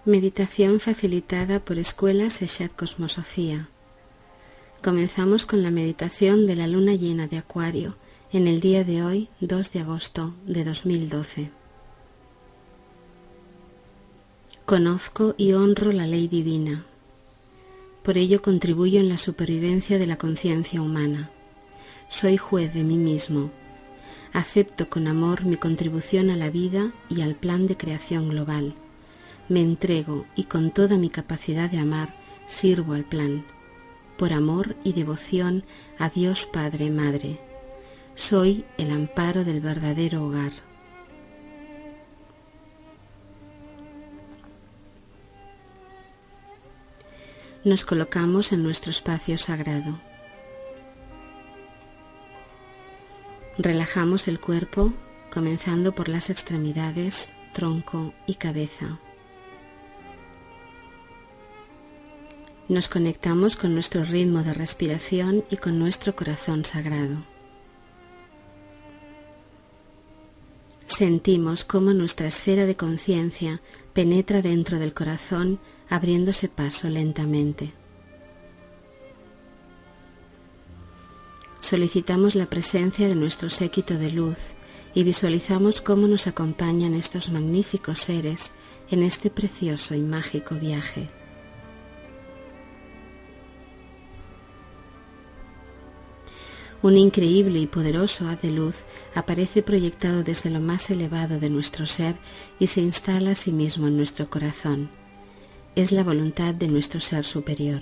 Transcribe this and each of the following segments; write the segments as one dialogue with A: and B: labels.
A: Meditación facilitada por Escuela Sexat Cosmosofía. Comenzamos con la meditación de la luna llena de Acuario en el día de hoy, 2 de agosto de 2012. Conozco y honro la ley divina. Por ello contribuyo en la supervivencia de la conciencia humana. Soy juez de mí mismo. Acepto con amor mi contribución a la vida y al plan de creación global. Me entrego y con toda mi capacidad de amar sirvo al plan, por amor y devoción a Dios Padre Madre. Soy el amparo del verdadero hogar. Nos colocamos en nuestro espacio sagrado. Relajamos el cuerpo, comenzando por las extremidades, tronco y cabeza. Nos conectamos con nuestro ritmo de respiración y con nuestro corazón sagrado. Sentimos cómo nuestra esfera de conciencia penetra dentro del corazón, abriéndose paso lentamente. Solicitamos la presencia de nuestro séquito de luz y visualizamos cómo nos acompañan estos magníficos seres en este precioso y mágico viaje. Un increíble y poderoso haz de luz aparece proyectado desde lo más elevado de nuestro ser y se instala a sí mismo en nuestro corazón. Es la voluntad de nuestro ser superior.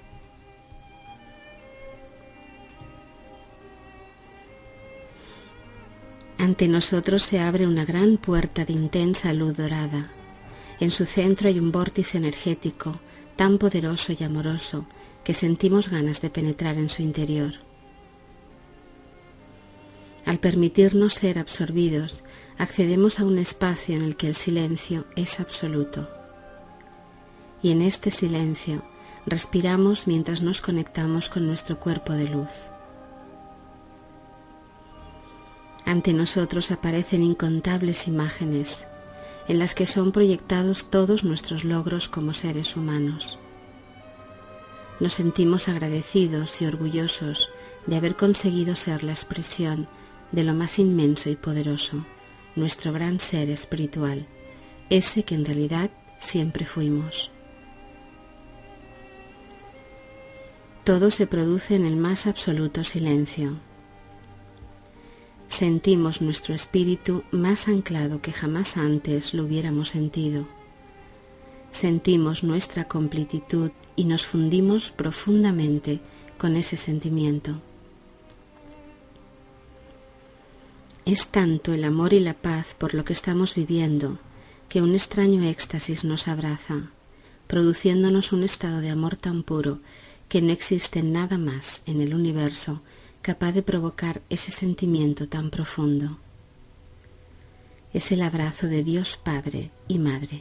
A: Ante nosotros se abre una gran puerta de intensa luz dorada. En su centro hay un vórtice energético tan poderoso y amoroso que sentimos ganas de penetrar en su interior. Al permitirnos ser absorbidos, accedemos a un espacio en el que el silencio es absoluto. Y en este silencio respiramos mientras nos conectamos con nuestro cuerpo de luz. Ante nosotros aparecen incontables imágenes en las que son proyectados todos nuestros logros como seres humanos. Nos sentimos agradecidos y orgullosos de haber conseguido ser la expresión de lo más inmenso y poderoso, nuestro gran ser espiritual, ese que en realidad siempre fuimos. Todo se produce en el más absoluto silencio. Sentimos nuestro espíritu más anclado que jamás antes lo hubiéramos sentido. Sentimos nuestra completitud y nos fundimos profundamente con ese sentimiento. Es tanto el amor y la paz por lo que estamos viviendo que un extraño éxtasis nos abraza, produciéndonos un estado de amor tan puro que no existe nada más en el universo capaz de provocar ese sentimiento tan profundo. Es el abrazo de Dios Padre y Madre.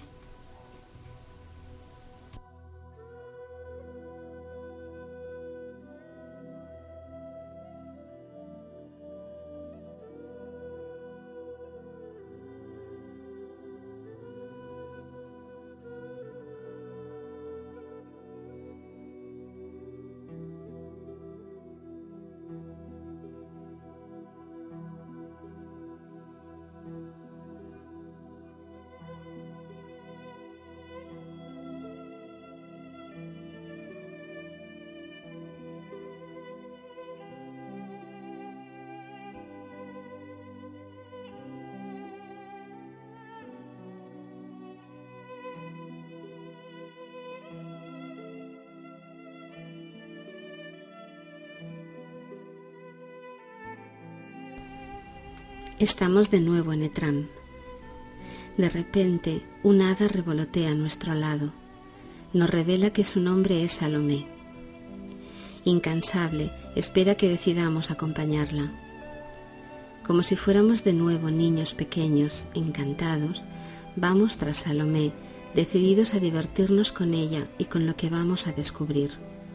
A: Estamos de nuevo en Etram. De repente, un hada revolotea a nuestro lado. Nos revela que su nombre es Salomé. Incansable, espera que decidamos acompañarla. Como si fuéramos de nuevo niños pequeños, encantados, vamos tras Salomé, decididos a divertirnos con ella y con lo que vamos a descubrir.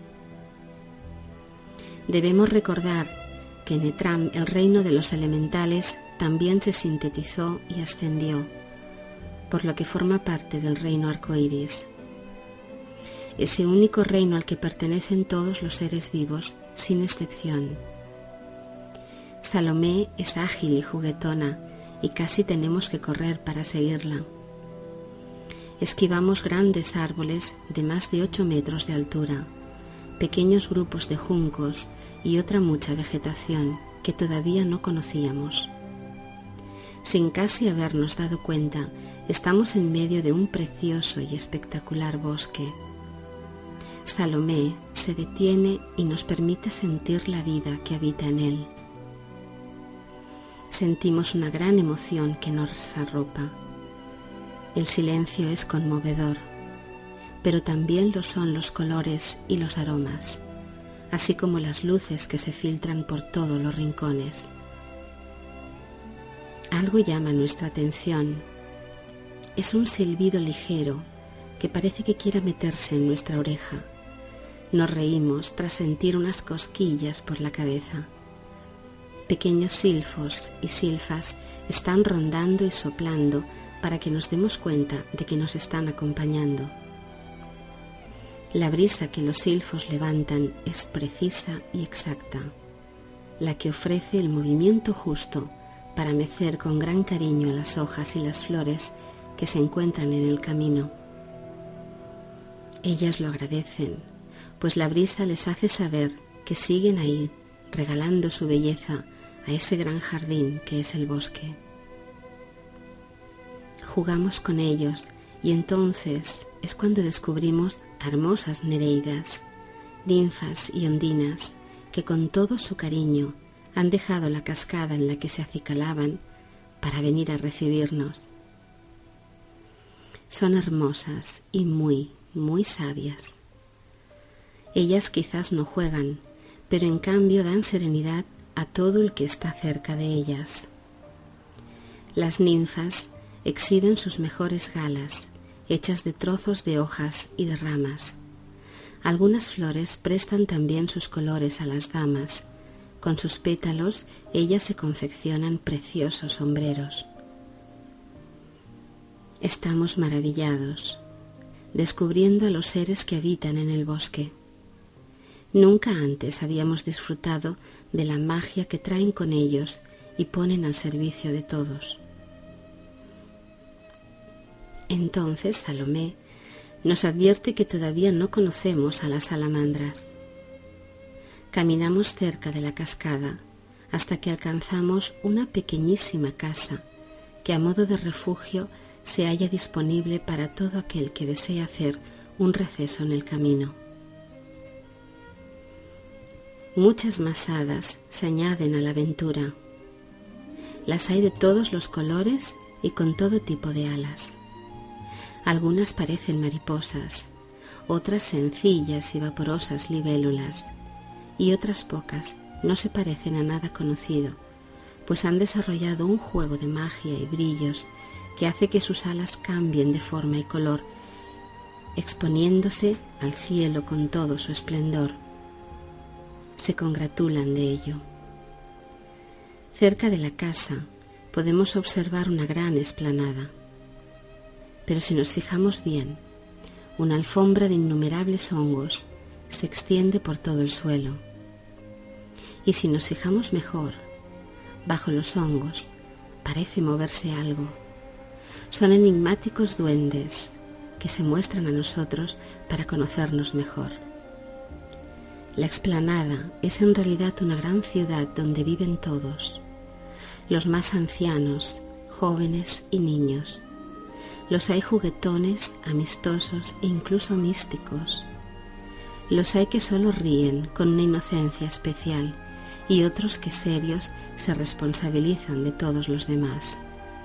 A: Debemos recordar que en Etram el reino de los elementales también se sintetizó y ascendió. por lo que forma parte del reino arcoíris, ese único reino al que pertenecen todos los seres vivos, sin excepción. Salomé es ágil y juguetona, y casi tenemos que correr para seguirla. Esquivamos grandes árboles de más de 8 metros de altura, pequeños grupos de juncos y otra mucha vegetación que todavía no conocíamos. Sin casi habernos dado cuenta, estamos en medio de un precioso y espectacular bosque. Salomé se detiene y nos permite sentir la vida que habita en él. Sentimos una gran emoción que nos arropa. El silencio es conmovedor, pero también lo son los colores y los aromas, así como las luces que se filtran por todos los rincones. Algo llama nuestra atención. Es un silbido ligero que parece que quiera meterse en nuestra oreja. Nos reímos tras sentir unas cosquillas por la cabeza. Pequeños silfos y silfas están rondando y soplando para que nos demos cuenta de que nos están acompañando. La brisa que los silfos levantan es precisa y exacta, la que ofrece el movimiento justo para mecer con gran cariño a las hojas y las flores que se encuentran en el camino. Ellas lo agradecen, pues la brisa les hace saber que siguen ahí, regalando su belleza a ese gran jardín que es el bosque. Jugamos con ellos y entonces es cuando descubrimos hermosas nereidas, ninfas y ondinas que con todo su cariño han dejado la cascada en la que se acicalaban para venir a recibirnos. Son hermosas y muy, muy sabias. Ellas quizás no juegan, pero en cambio dan serenidad a todo el que está cerca de ellas. Las ninfas exhiben sus mejores galas, hechas de trozos de hojas y de ramas. Algunas flores prestan también sus colores a las damas. Con sus pétalos ellas se confeccionan preciosos sombreros. Estamos maravillados, descubriendo a los seres que habitan en el bosque. Nunca antes habíamos disfrutado de la magia que traen con ellos y ponen al servicio de todos. Entonces Salomé nos advierte que todavía no conocemos a las salamandras. Caminamos cerca de la cascada hasta que alcanzamos una pequeñísima casa que a modo de refugio se halla disponible para todo aquel que desee hacer un receso en el camino. Muchas más hadas se añaden a la aventura. Las hay de todos los colores y con todo tipo de alas. Algunas parecen mariposas, otras sencillas y vaporosas libélulas, y otras pocas no se parecen a nada conocido, pues han desarrollado un juego de magia y brillos que hace que sus alas cambien de forma y color, exponiéndose al cielo con todo su esplendor. Se congratulan de ello. Cerca de la casa podemos observar una gran explanada, pero si nos fijamos bien, una alfombra de innumerables hongos se extiende por todo el suelo. Y si nos fijamos mejor, bajo los hongos parece moverse algo. Son enigmáticos duendes que se muestran a nosotros para conocernos mejor. La explanada es en realidad una gran ciudad donde viven todos, los más ancianos, jóvenes y niños. Los hay juguetones, amistosos e incluso místicos. Los hay que solo ríen con una inocencia especial y otros que serios se responsabilizan de todos los demás.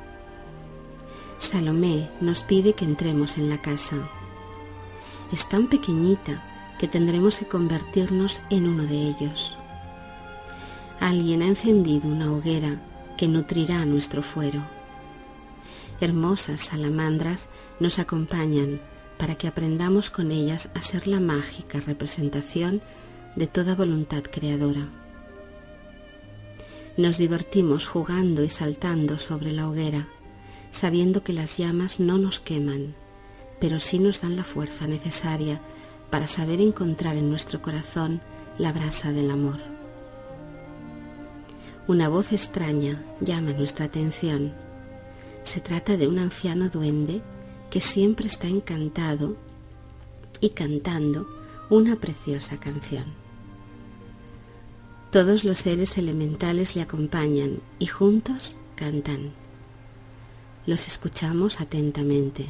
A: Salomé nos pide que entremos en la casa. Es tan pequeñita que tendremos que convertirnos en uno de ellos. Alguien ha encendido una hoguera que nutrirá nuestro fuero. Hermosas salamandras nos acompañan para que aprendamos con ellas a ser la mágica representación de toda voluntad creadora. Nos divertimos jugando y saltando sobre la hoguera, sabiendo que las llamas no nos queman, pero sí nos dan la fuerza necesaria para saber encontrar en nuestro corazón la brasa del amor. Una voz extraña llama nuestra atención. Se trata de un anciano duende que siempre está encantado y cantando una preciosa canción. Todos los seres elementales le acompañan y juntos cantan. Los escuchamos atentamente.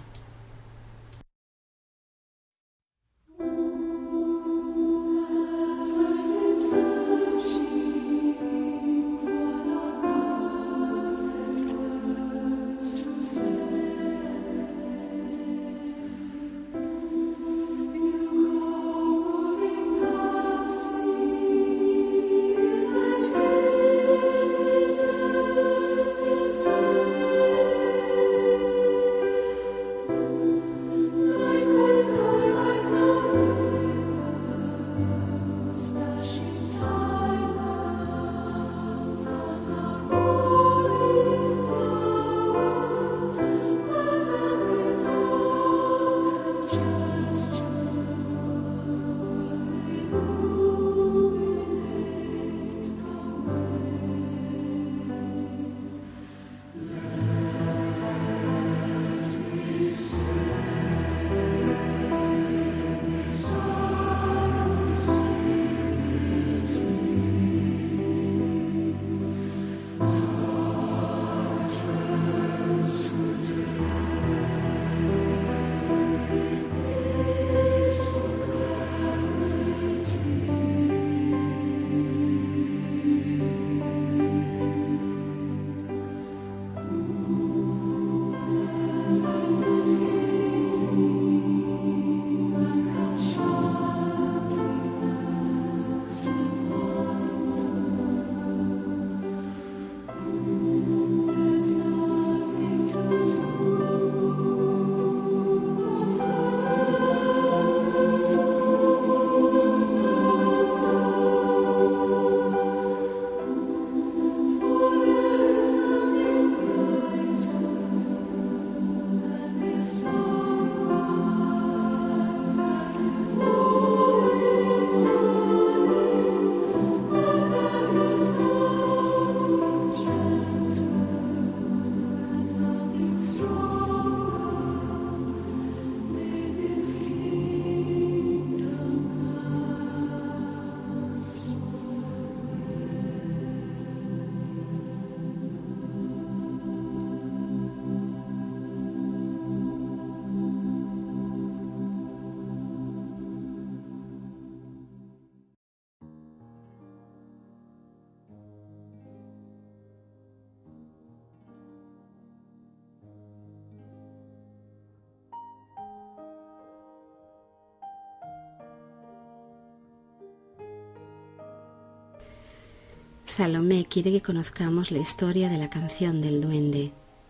A: Salomé quiere que conozcamos la historia de la canción del duende.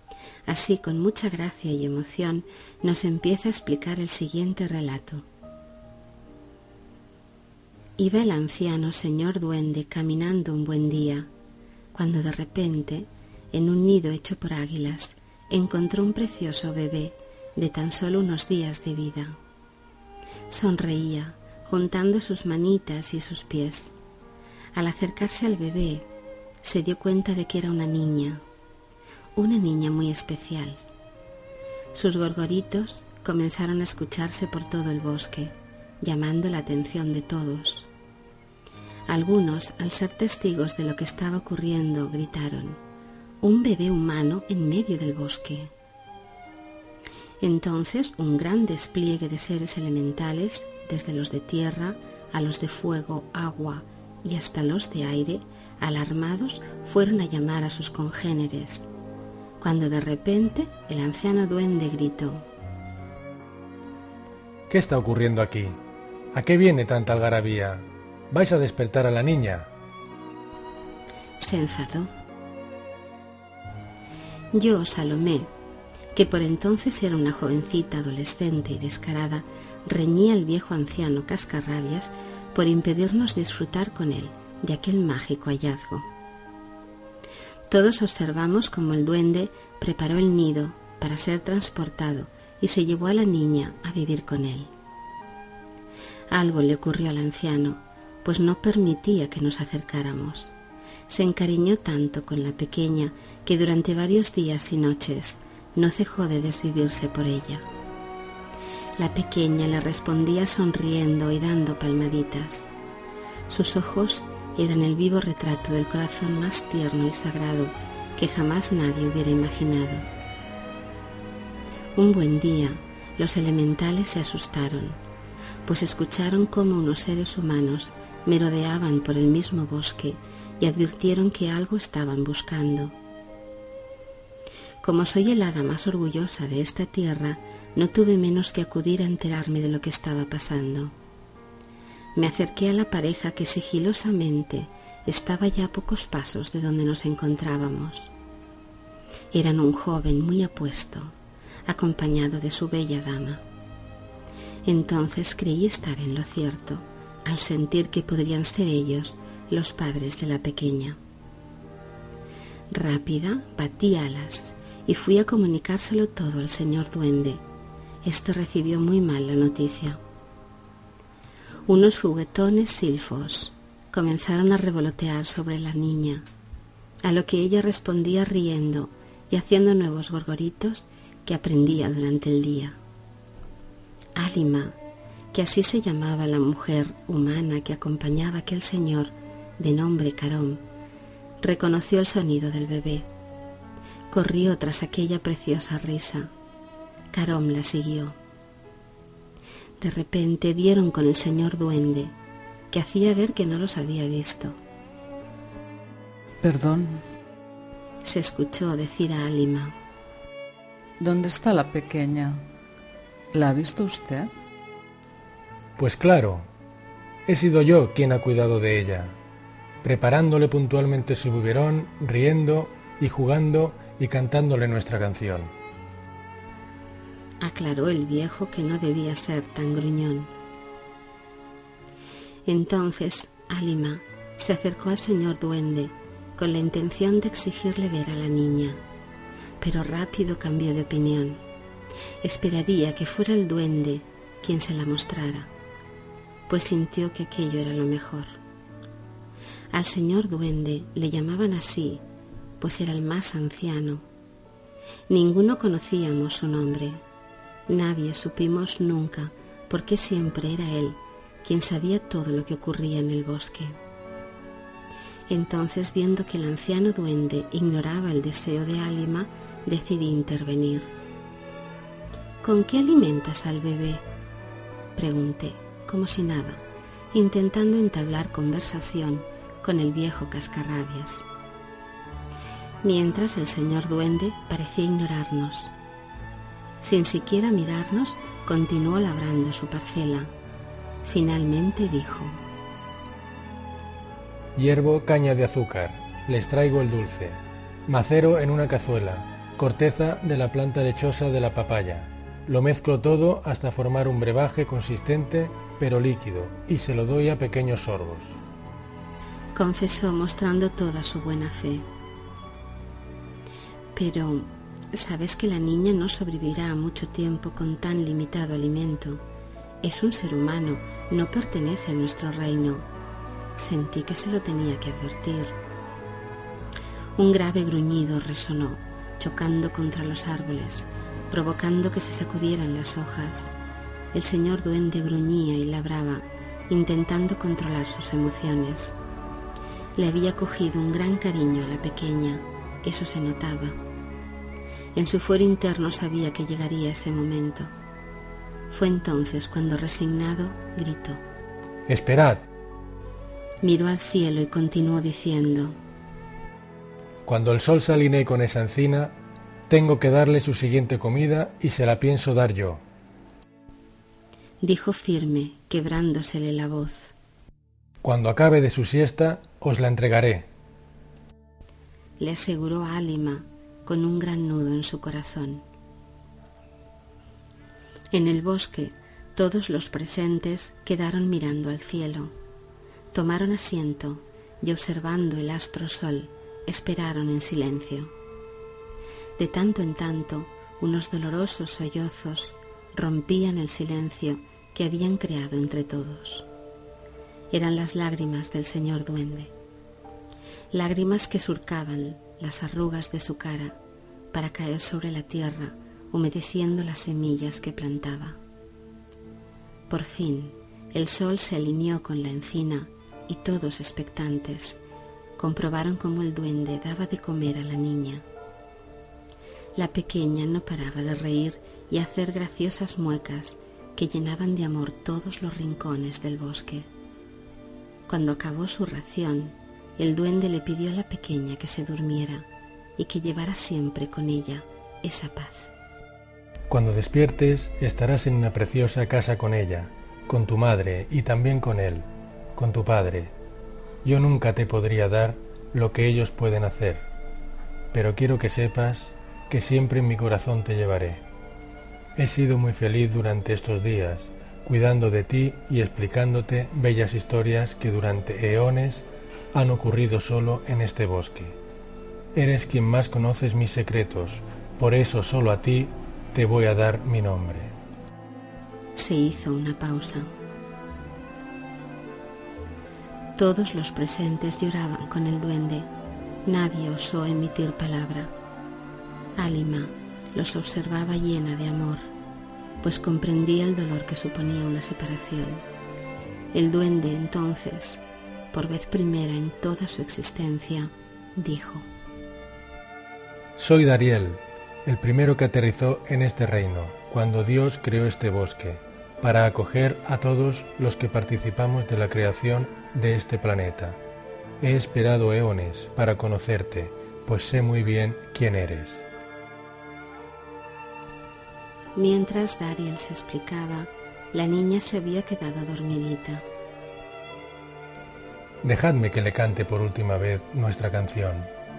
A: Así, con mucha gracia y emoción, nos empieza a explicar el siguiente relato. Iba el anciano señor duende caminando un buen día, cuando de repente, en un nido hecho por águilas, encontró un precioso bebé de tan solo unos días de vida. Sonreía, juntando sus manitas y sus pies. Al acercarse al bebé, se dio cuenta de que era una niña muy especial. Sus gorgoritos comenzaron a escucharse por todo el bosque, llamando la atención de todos. Algunos, al ser testigos de lo que estaba ocurriendo, gritaron: «¡Un bebé humano en medio del bosque!». Entonces, un gran despliegue de seres elementales, desde los de tierra a los de fuego, agua y hasta los de aire, alarmados, fueron a llamar a sus congéneres, cuando de repente el anciano duende gritó:
B: ¿Qué está ocurriendo aquí? ¿A qué viene tanta algarabía? ¿Vais a despertar a la niña?
A: Se enfadó. Yo, Salomé, que por entonces era una jovencita adolescente y descarada, reñía al viejo anciano cascarrabias por impedirnos disfrutar con él de aquel mágico hallazgo. Todos observamos cómo el duende preparó el nido para ser transportado y se llevó a la niña a vivir con él. Algo le ocurrió al anciano, pues no permitía que nos acercáramos. Se encariñó tanto con la pequeña que durante varios días y noches no dejó de desvivirse por ella. La pequeña le respondía sonriendo y dando palmaditas. Sus ojos eran el vivo retrato del corazón más tierno y sagrado que jamás nadie hubiera imaginado. Un buen día, los elementales se asustaron, pues escucharon cómo unos seres humanos merodeaban por el mismo bosque y advirtieron que algo estaban buscando. Como soy el hada más orgullosa de esta tierra, no tuve menos que acudir a enterarme de lo que estaba pasando. Me acerqué a la pareja que sigilosamente estaba ya a pocos pasos de donde nos encontrábamos. Eran un joven muy apuesto, acompañado de su bella dama. Entonces creí estar en lo cierto, al sentir que podrían ser ellos los padres de la pequeña. Rápida, batí alas y fui a comunicárselo todo al señor duende. Este recibió muy mal la noticia. Unos juguetones silfos comenzaron a revolotear sobre la niña, a lo que ella respondía riendo y haciendo nuevos gorgoritos que aprendía durante el día. Álima, que así se llamaba la mujer humana que acompañaba a aquel señor de nombre Carom, reconoció el sonido del bebé. Corrió tras aquella preciosa risa. Carom la siguió. De repente dieron con el señor duende, que hacía ver que no los había visto.
C: Perdón,
A: se escuchó decir a Álima.
C: ¿Dónde está la pequeña? ¿La ha visto usted?
B: Pues claro, he sido yo quien ha cuidado de ella, preparándole puntualmente su biberón, riendo y jugando y cantándole nuestra canción.
A: Aclaró el viejo, que no debía ser tan gruñón. Entonces Álima se acercó al señor duende con la intención de exigirle ver a la niña, pero rápido cambió de opinión. Esperaría que fuera el duende quien se la mostrara, pues sintió que aquello era lo mejor. Al señor duende le llamaban así, pues era el más anciano. Ninguno conocíamos su nombre. Nadie supimos nunca por qué siempre era él quien sabía todo lo que ocurría en el bosque. Entonces, viendo que el anciano duende ignoraba el deseo de Álima, decidí intervenir. ¿Con qué alimentas al bebé?, pregunté, como si nada, intentando entablar conversación con el viejo cascarrabias. Mientras el señor duende parecía ignorarnos. Sin siquiera mirarnos, continuó labrando su parcela. Finalmente dijo:
B: Hiervo caña de azúcar, les traigo el dulce, macero en una cazuela, corteza de la planta lechosa de la papaya. Lo mezclo todo hasta formar un brebaje consistente pero líquido y se lo doy a pequeños sorbos.
A: Confesó mostrando toda su buena fe. Pero, ¿sabes que la niña no sobrevivirá mucho tiempo con tan limitado alimento? Es un ser humano, no pertenece a nuestro reino. Sentí que se lo tenía que advertir. Un grave gruñido resonó, chocando contra los árboles, provocando que se sacudieran las hojas. El señor duende gruñía y labraba, intentando controlar sus emociones. Le había cogido un gran cariño a la pequeña, eso se notaba. En su fuero interno sabía que llegaría ese momento. Fue entonces cuando, resignado, gritó:
B: ¡Esperad!
A: Miró al cielo y continuó diciendo:
B: Cuando el sol se alinee con esa encina, tengo que darle su siguiente comida y se la pienso dar yo.
A: Dijo firme, quebrándosele la voz.
B: Cuando acabe de su siesta, os la entregaré.
A: Le aseguró a Álima, con un gran nudo en su corazón. En el bosque, todos los presentes quedaron mirando al cielo. Tomaron asiento y, observando el astro sol, esperaron en silencio. De tanto en tanto, unos dolorosos sollozos rompían el silencio que habían creado entre todos. Eran las lágrimas del señor duende, lágrimas que surcaban las arrugas de su cara para caer sobre la tierra, humedeciendo las semillas que plantaba. Por fin, el sol se alineó con la encina y todos expectantes comprobaron cómo el duende daba de comer a la niña. La pequeña no paraba de reír y hacer graciosas muecas que llenaban de amor todos los rincones del bosque. Cuando acabó su ración, el duende le pidió a la pequeña que se durmiera y que llevara siempre con ella esa paz.
B: Cuando despiertes, estarás en una preciosa casa con ella, con tu madre y también con él, con tu padre. Yo nunca te podría dar lo que ellos pueden hacer, pero quiero que sepas que siempre en mi corazón te llevaré. He sido muy feliz durante estos días, cuidando de ti y explicándote bellas historias que durante eones han ocurrido solo en este bosque. Eres quien más conoces mis secretos, por eso solo a ti te voy a dar mi nombre.
A: Se hizo una pausa. Todos los presentes lloraban con el duende. Nadie osó emitir palabra. Álima los observaba llena de amor, pues comprendía el dolor que suponía una separación. El duende entonces, por vez primera en toda su existencia, dijo:
B: Soy Dariel, el primero que aterrizó en este reino, cuando Dios creó este bosque, para acoger a todos los que participamos de la creación de este planeta. He esperado eones para conocerte, pues sé muy bien quién eres.
A: Mientras Dariel se explicaba, la niña se había quedado dormidita.
B: Dejadme que le cante por última vez nuestra canción.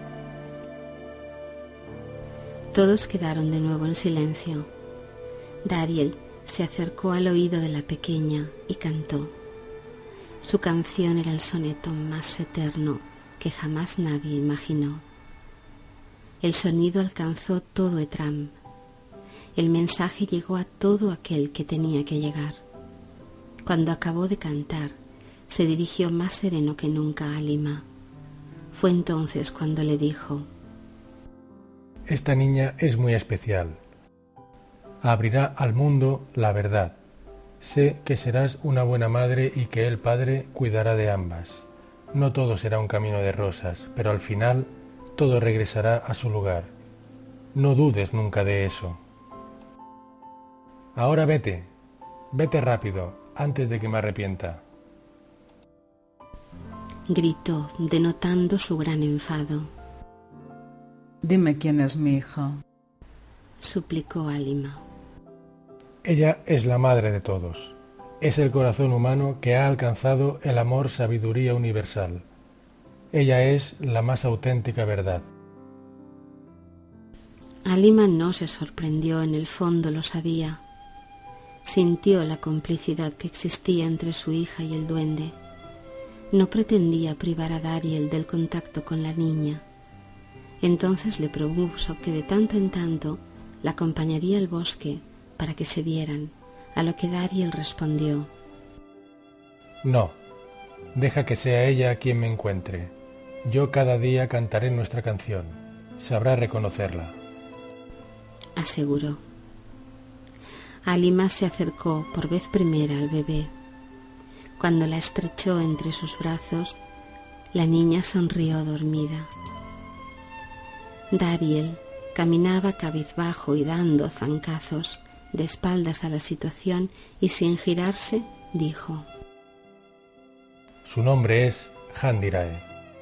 A: Todos quedaron de nuevo en silencio. Dariel se acercó al oído de la pequeña y cantó. Su canción era el soneto más eterno que jamás nadie imaginó. El sonido alcanzó todo Etram. El mensaje llegó a todo aquel que tenía que llegar. Cuando acabó de cantar, se dirigió más sereno que nunca a Álima. Fue entonces cuando le dijo:
B: Esta niña es muy especial. Abrirá al mundo la verdad. Sé que serás una buena madre y que el padre cuidará de ambas. No todo será un camino de rosas, pero al final todo regresará a su lugar. No dudes nunca de eso. Ahora vete, vete rápido, antes de que me arrepienta.
A: Gritó, denotando su gran enfado.
C: Dime quién es mi hija,
A: suplicó Álima.
B: Ella es la madre de todos. Es el corazón humano que ha alcanzado el amor-sabiduría universal. Ella es la más auténtica verdad.
A: Álima no se sorprendió, en el fondo lo sabía. Sintió la complicidad que existía entre su hija y el duende. No pretendía privar a Dariel del contacto con la niña. Entonces le propuso que de tanto en tanto la acompañaría al bosque para que se vieran, a lo que Dariel respondió:
B: No, deja que sea ella quien me encuentre. Yo cada día cantaré nuestra canción. Sabrá reconocerla.
A: Aseguró. Álima se acercó por vez primera al bebé. Cuando la estrechó entre sus brazos, la niña sonrió dormida. Dariel caminaba cabizbajo y dando zancazos, de espaldas a la situación, y sin girarse dijo:
B: Su nombre es Handirae.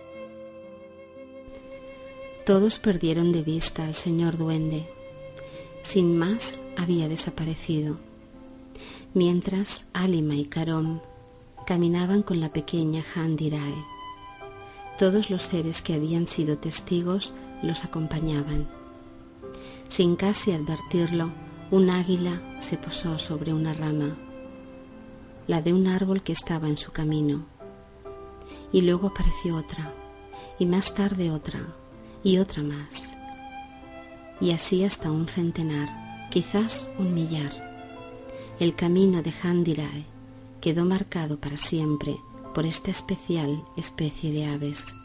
A: Todos perdieron de vista al señor duende. Sin más, había desaparecido. Mientras Álima y Carom caminaban con la pequeña Handirae. Todos los seres que habían sido testigos los acompañaban. Sin casi advertirlo, un águila se posó sobre una rama, la de un árbol que estaba en su camino. Y luego apareció otra, y más tarde otra, y otra más. y así hasta un centenar, quizás un millar. El camino de Handirae quedó marcado para siempre por esta especial especie de aves.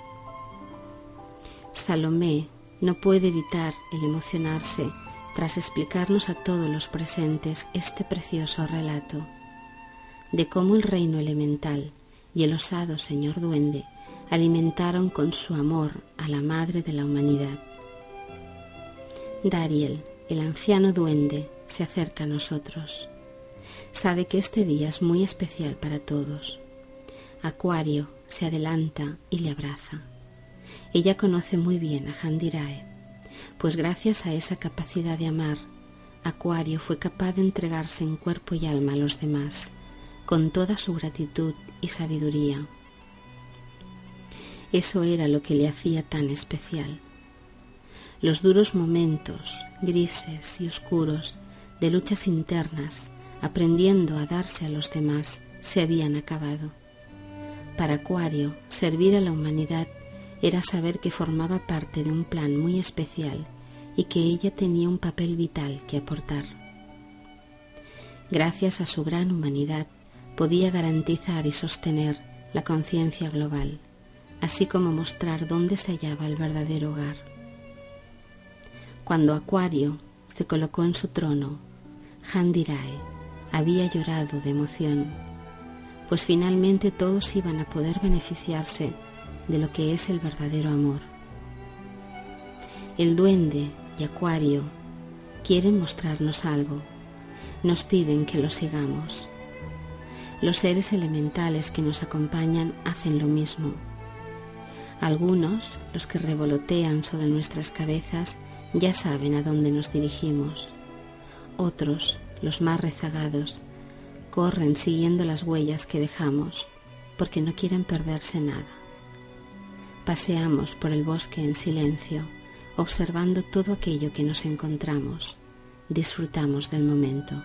A: Salomé no puede evitar el emocionarse tras explicarnos a todos los presentes este precioso relato de cómo el reino elemental y el osado señor duende alimentaron con su amor a la madre de la humanidad. Dariel, el anciano duende, se acerca a nosotros. Sabe que este día es muy especial para todos. Acuario se adelanta y le abraza. Ella conoce muy bien a Handirae, pues gracias a esa capacidad de amar, Acuario fue capaz de entregarse en cuerpo y alma a los demás, con toda su gratitud y sabiduría. Eso era lo que le hacía tan especial. Los duros momentos, grises y oscuros, de luchas internas, aprendiendo a darse a los demás, se habían acabado. Para Acuario, servir a la humanidad era saber que formaba parte de un plan muy especial y que ella tenía un papel vital que aportar. Gracias a su gran humanidad, podía garantizar y sostener la conciencia global, así como mostrar dónde se hallaba el verdadero hogar. Cuando Acuario se colocó en su trono, Handirae había llorado de emoción, pues finalmente todos iban a poder beneficiarse de lo que es el verdadero amor. El duende y Acuario quieren mostrarnos algo, nos piden que lo sigamos. Los seres elementales que nos acompañan hacen lo mismo. Algunos, los que revolotean sobre nuestras cabezas, ya saben a dónde nos dirigimos. Otros, los más rezagados, corren siguiendo las huellas que dejamos, porque no quieren perderse nada. Paseamos por el bosque en silencio, observando todo aquello que nos encontramos. Disfrutamos del momento.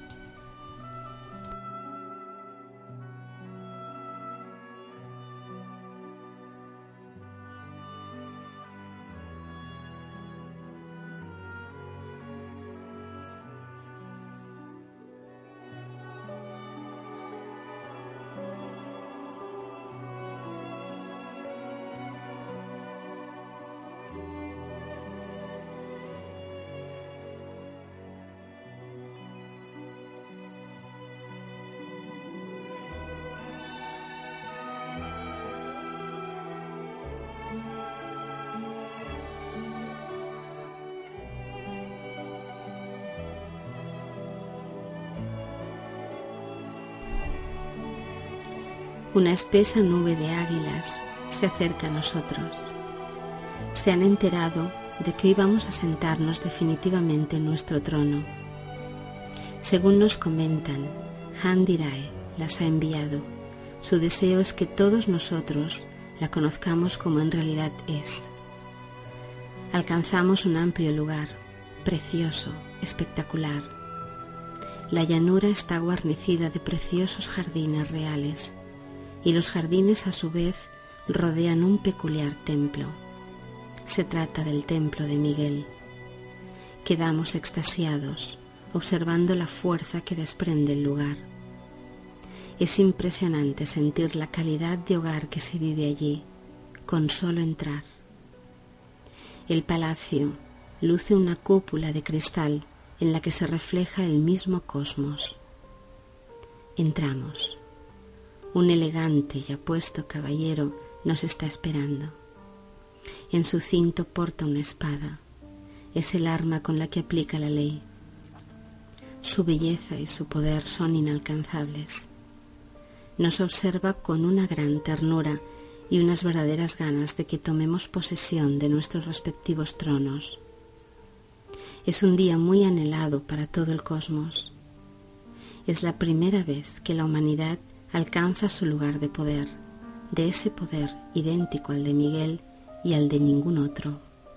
A: Una espesa nube de águilas se acerca a nosotros. Se han enterado de que hoy vamos a sentarnos definitivamente en nuestro trono. Según nos comentan, Handirae las ha enviado. Su deseo es que todos nosotros la conozcamos como en realidad es. Alcanzamos un amplio lugar, precioso, espectacular. La llanura está guarnecida de preciosos jardines reales, y los jardines a su vez rodean un peculiar templo. Se trata del templo de Miguel. Quedamos extasiados, observando la fuerza que desprende el lugar. Es impresionante sentir la calidad de hogar que se vive allí, con solo entrar. El palacio luce una cúpula de cristal en la que se refleja el mismo cosmos. Entramos. Un elegante y apuesto caballero nos está esperando. En su cinto porta una espada. Es el arma con la que aplica la ley. Su belleza y su poder son inalcanzables. Nos observa con una gran ternura y unas verdaderas ganas de que tomemos posesión de nuestros respectivos tronos. Es un día muy anhelado para todo el cosmos. Es la primera vez que la humanidad alcanza su lugar de poder, de ese poder idéntico al de Miguel y al de ningún otro.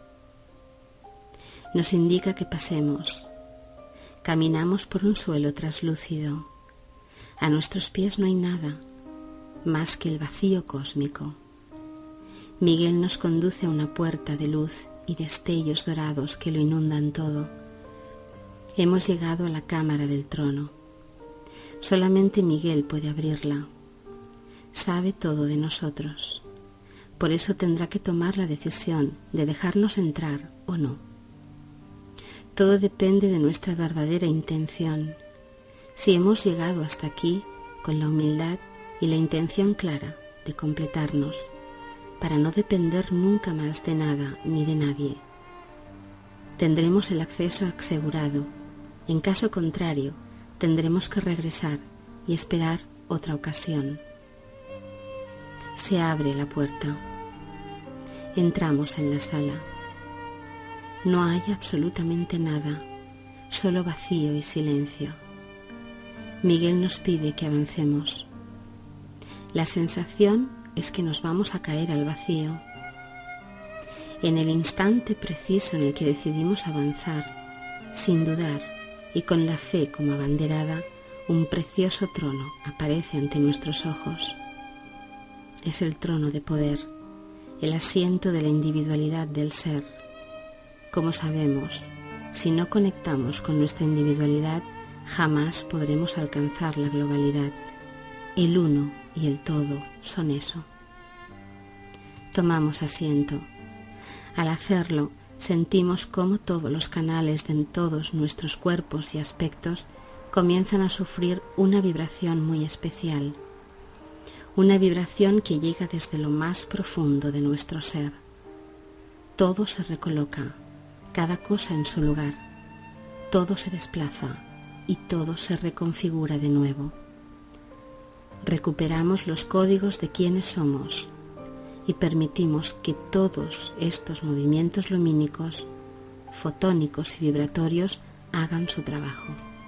A: Nos indica que pasemos. Caminamos por un suelo traslúcido. A nuestros pies no hay nada, más que el vacío cósmico. Miguel nos conduce a una puerta de luz y destellos dorados que lo inundan todo. Hemos llegado a la cámara del trono. Solamente Miguel puede abrirla. Sabe todo de nosotros. Por eso tendrá que tomar la decisión de dejarnos entrar o no. Todo depende de nuestra verdadera intención. Si hemos llegado hasta aquí con la humildad y la intención clara de completarnos, para no depender nunca más de nada ni de nadie, tendremos el acceso asegurado. En caso contrario, tendremos que regresar y esperar otra ocasión. Se abre la puerta. Entramos en la sala. No hay absolutamente nada, solo vacío y silencio. Miguel nos pide que avancemos. La sensación es que nos vamos a caer al vacío. En el instante preciso en el que decidimos avanzar, sin dudar y con la fe como abanderada, un precioso trono aparece ante nuestros ojos. Es el trono de poder, el asiento de la individualidad del ser. Como sabemos, si no conectamos con nuestra individualidad, jamás podremos alcanzar la globalidad. El uno y el todo son eso. Tomamos asiento. Al hacerlo, sentimos cómo todos los canales de todos nuestros cuerpos y aspectos comienzan a sufrir una vibración muy especial. Una vibración que llega desde lo más profundo de nuestro ser. Todo se recoloca, cada cosa en su lugar. Todo se desplaza y todo se reconfigura de nuevo. Recuperamos los códigos de quiénes somos y permitimos que todos estos movimientos lumínicos, fotónicos y vibratorios hagan su trabajo.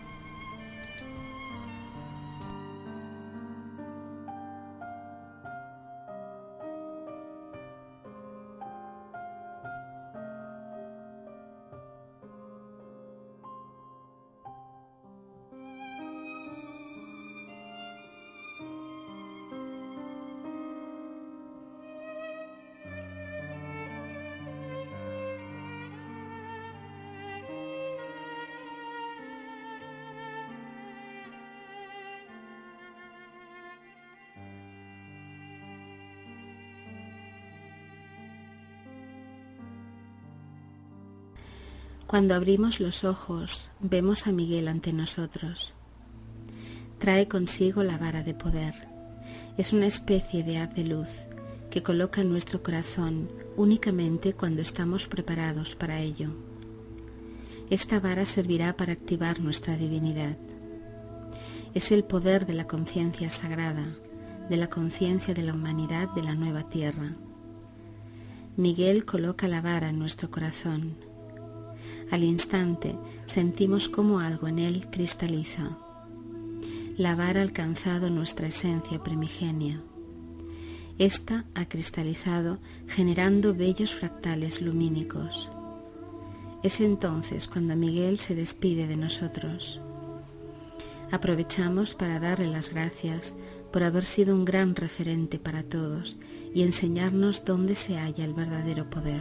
A: Cuando abrimos los ojos, vemos a Miguel ante nosotros. Trae consigo la vara de poder. Es una especie de haz de luz que coloca en nuestro corazón únicamente cuando estamos preparados para ello. Esta vara servirá para activar nuestra divinidad. Es el poder de la conciencia sagrada, de la conciencia de la humanidad de la nueva tierra. Miguel coloca la vara en nuestro corazón. Al instante sentimos cómo algo en él cristaliza. La vara ha alcanzado nuestra esencia primigenia. Esta ha cristalizado generando bellos fractales lumínicos. Es entonces cuando Miguel se despide de nosotros. Aprovechamos para darle las gracias por haber sido un gran referente para todos y enseñarnos dónde se halla el verdadero poder.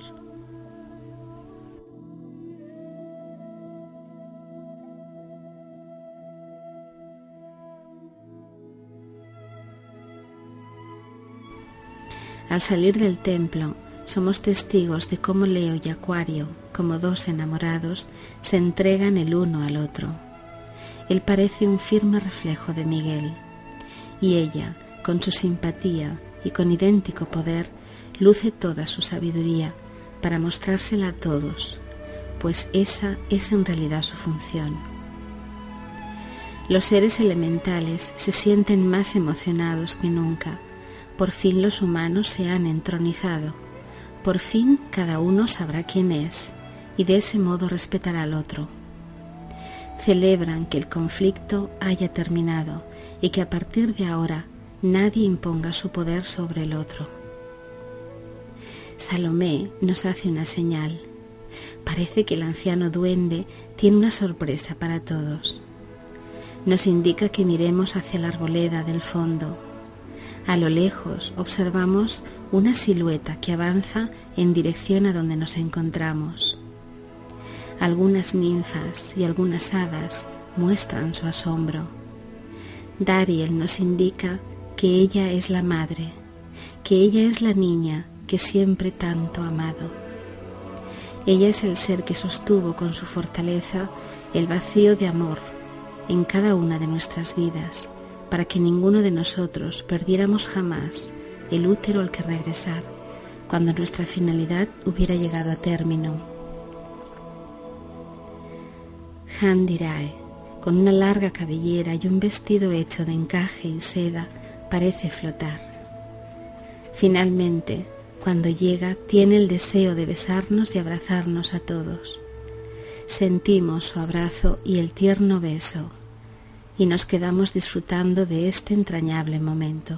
A: Al salir del templo, somos testigos de cómo Leo y Acuario, como dos enamorados, se entregan el uno al otro. Él parece un firme reflejo de Miguel, y ella, con su simpatía y con idéntico poder, luce toda su sabiduría para mostrársela a todos, pues esa es en realidad su función. Los seres elementales se sienten más emocionados que nunca. Por fin los humanos se han entronizado. Por fin cada uno sabrá quién es y de ese modo respetará al otro. Celebran que el conflicto haya terminado y que a partir de ahora nadie imponga su poder sobre el otro. Salomé nos hace una señal. Parece que el anciano duende tiene una sorpresa para todos. Nos indica que miremos hacia la arboleda del fondo. A lo lejos observamos una silueta que avanza en dirección a donde nos encontramos. Algunas ninfas y algunas hadas muestran su asombro. Dariel nos indica que ella es la madre, que ella es la niña que siempre tanto ha amado. Ella es el ser que sostuvo con su fortaleza el vacío de amor en cada una de nuestras vidas, para que ninguno de nosotros perdiéramos jamás el útero al que regresar, cuando nuestra finalidad hubiera llegado a término. Handirae, con una larga cabellera y un vestido hecho de encaje y seda, parece flotar. Finalmente, cuando llega, tiene el deseo de besarnos y abrazarnos a todos. Sentimos su abrazo y el tierno beso, y nos quedamos disfrutando de este entrañable momento.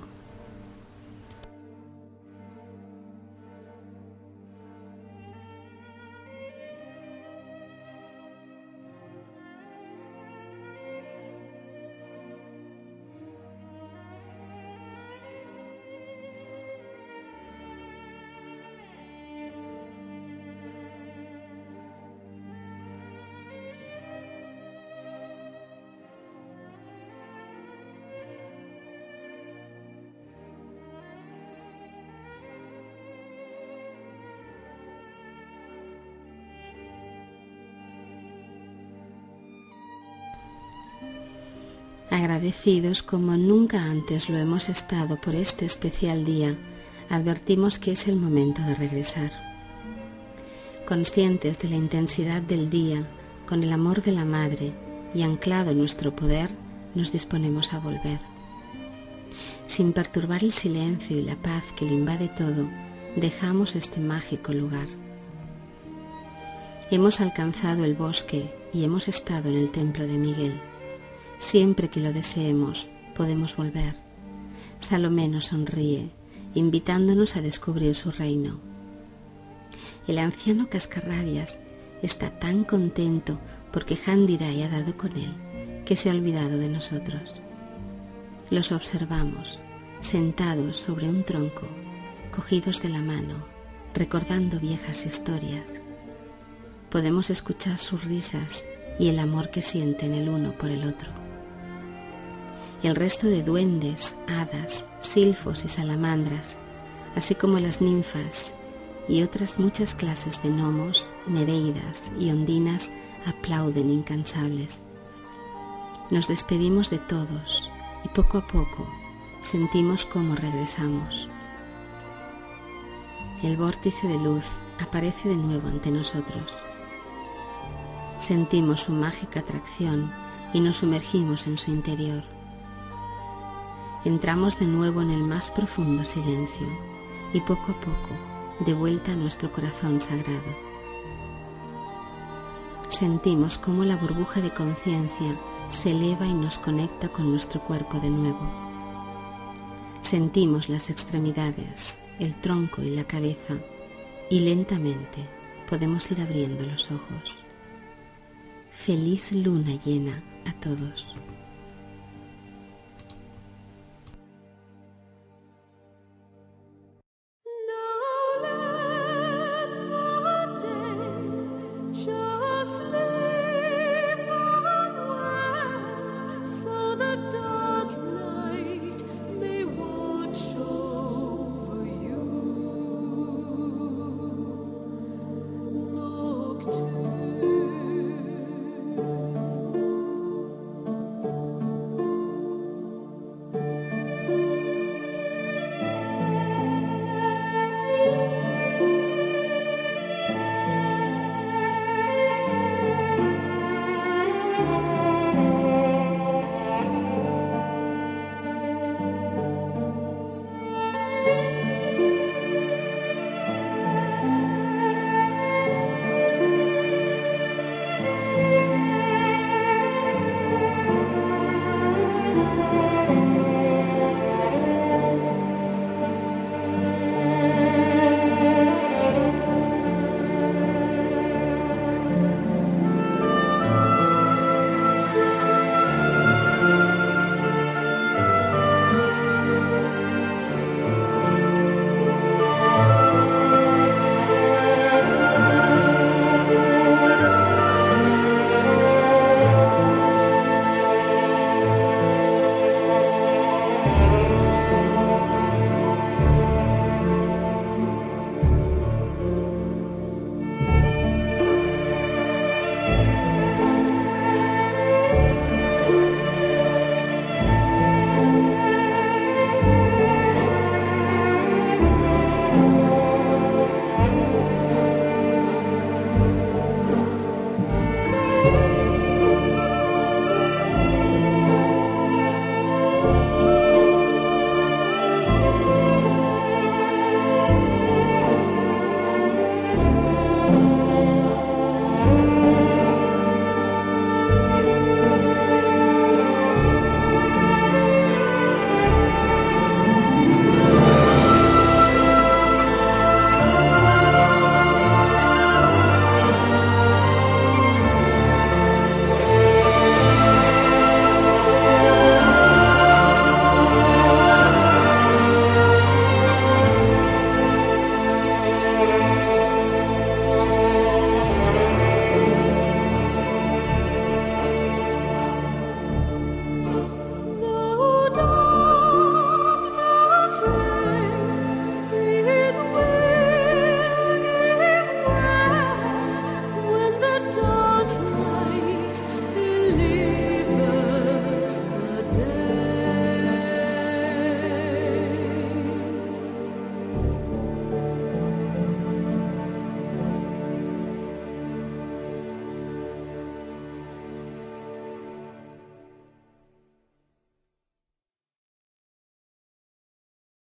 A: Agradecidos como nunca antes lo hemos estado por este especial día, advertimos que es el momento de regresar. Conscientes de la intensidad del día, con el amor de la Madre y anclado en nuestro poder, nos disponemos a volver. Sin perturbar el silencio y la paz que lo invade todo, dejamos este mágico lugar. Hemos alcanzado el bosque y hemos estado en el templo de Miguel. Siempre que lo deseemos, podemos volver. Salomé nos sonríe, invitándonos a descubrir su reino. El anciano Cascarrabias está tan contento porque Handirae ha dado con él, que se ha olvidado de nosotros. Los observamos, sentados sobre un tronco, cogidos de la mano, recordando viejas historias. Podemos escuchar sus risas y el amor que sienten el uno por el otro. El resto de duendes, hadas, silfos y salamandras, así como las ninfas y otras muchas clases de gnomos, nereidas y ondinas, aplauden incansables. Nos despedimos de todos y poco a poco sentimos cómo regresamos. El vórtice de luz aparece de nuevo ante nosotros. Sentimos su mágica atracción y nos sumergimos en su interior. Entramos de nuevo en el más profundo silencio y poco a poco de vuelta a nuestro corazón sagrado. Sentimos cómo la burbuja de conciencia se eleva y nos conecta con nuestro cuerpo de nuevo. Sentimos las extremidades, el tronco y la cabeza y lentamente podemos ir abriendo los ojos. Feliz luna llena a todos.